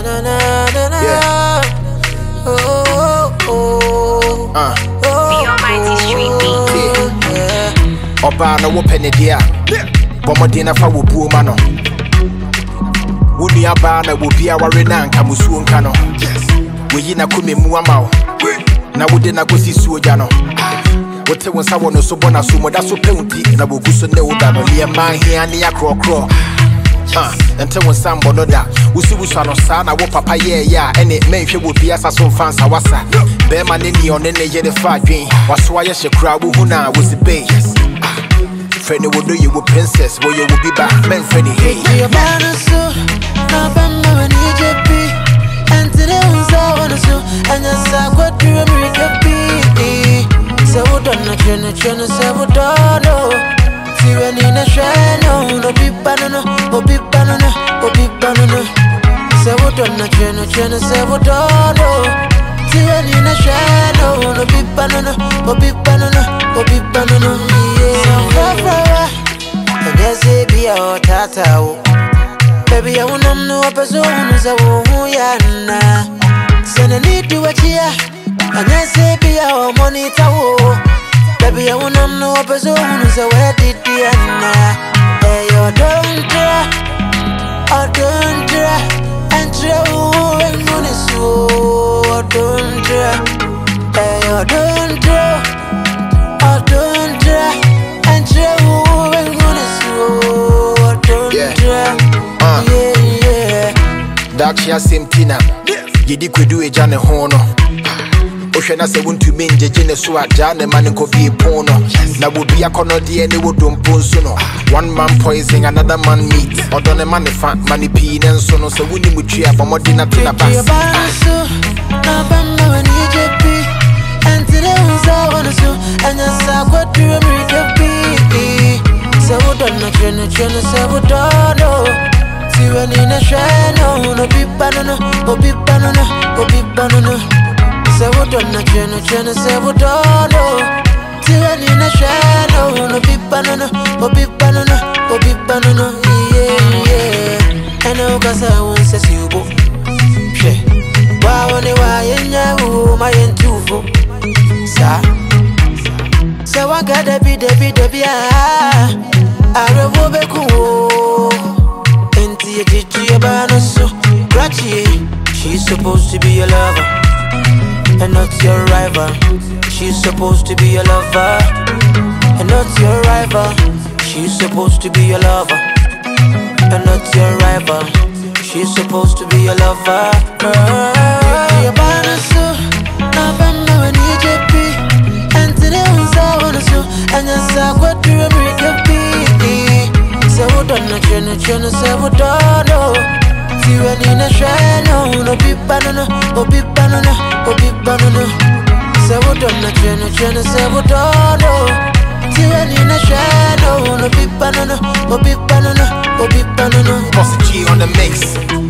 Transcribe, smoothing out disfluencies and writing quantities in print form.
Yeah. The Almighty Street Beat. Oba no open it dia. Bomodina fa wo buo ma no. Wuni aba na wo bia ware na nka musuo nka no. We na kome mu ama wo. Na wo de na gosi suo ja no. Wote wonsa wo no so bona so moda so peuti na wo guso ne wo da no le man hia ne yakro. Ente wonsa mbono da. Wusi no sa na wo papa ye ya ene menhwe wo bia sa so fansa wasa. Be ma ne ni one ne ye de fa dwen. Waso aye hye wo hu na wo si be. Friend would do you with princess, boy you will be back, men friendly hey. You're so now I'm when EJP and today was all so and yes I got to America be. So what on the train say what do see when in a train no be banana so what on the train say what do see when in a train no be banana yeah. And yes, it be a tata. Baby, I wanna know a person who's a woman. Send a need to watch here. And yes, it be our money. Baby, I wanna know a person who's a wedded Diana. Hey, you don't try, and try, and money so don't try. Hey, you don't try, and try. Dakshia Simtina, Yidi Kudu a Jane Hono. Oceana se wuntu minje jene swa jane man ko bi pono. Na wo bia kono de ene wo dompo nso. One man poison another man meat. Odone man fa mani pi ne nso no se wuni mutwi abomode na tena bas. Na bamba when EJP and today was all so and yes I got to America be. So what on the train say what do see when in a train no be banana so what on the train say what do see when in a train no be banana yeah and no cause I won't say you go why only why in ya my entufo sa so I gotta be I will be cool. She's supposed to be your lover and not your rival. She's supposed to be your lover and not your rival. She's supposed to be your lover and not your rival. She's supposed to be your lover. And today was all so and yes I got to America be. So what on the train say what do see when in a train no be banana so what on the train say what do see when in a train no be banana Boss G on the mix.